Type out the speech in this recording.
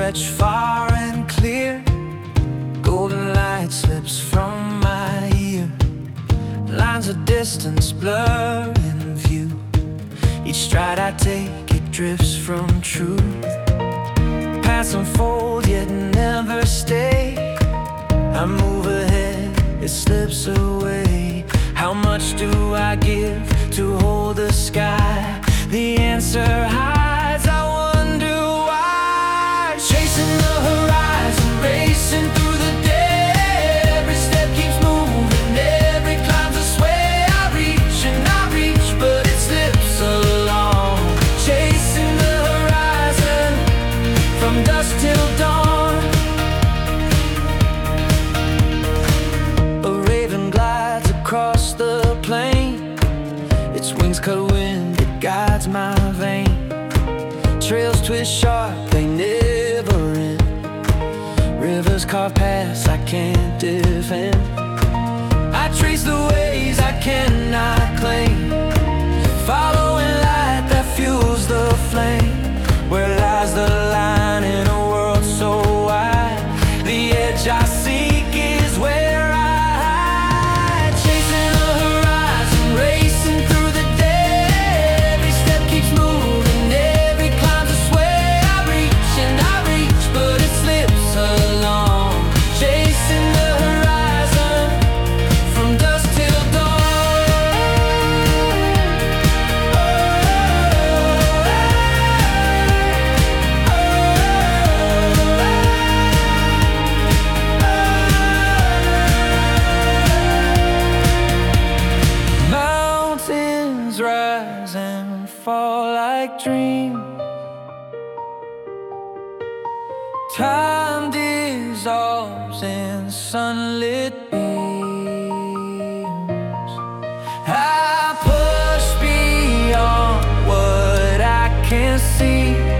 stretch far and clear. Golden light slips from my ear. Lines of distance blur in view. Each stride I take, it drifts from truth. Paths unfold yet never stay. I move ahead, it slips away. How much do I give to hold the sky? The answer hides, I wonder why. Chasing the horizon, racing through the day. Every step keeps moving, every climb's a sway. I reach and I reach, but it slips along. Chasing the horizon, from dusk till dawn. A raven glides across the plain. Its wings cut wind, it guides my vein. Trails twist sharp, they never end. Rivers carve paths I can't defend. I trace the ways I cannot claim, following light that fuels the flame. Where lies the line in a world so wide? The edge I seek is where I hide. Chasing the horizon, racing through the day. Every step keeps moving, every climb's a sway. I reach and I reach, but it slips along. Chasing the horizon, from dusk till dawn. Mountains rise and fall like dreams. Time dissolves in sunlit beams. I push beyond what I can see.